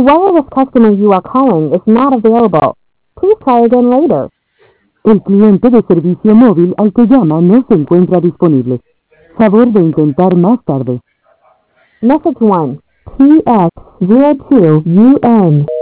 wireless customer you are calling is not available. Please try again later. El cliente de servicio móvil al que llama no se encuentra disponible. Favor de intentar más tarde. Message 1. TX02UN.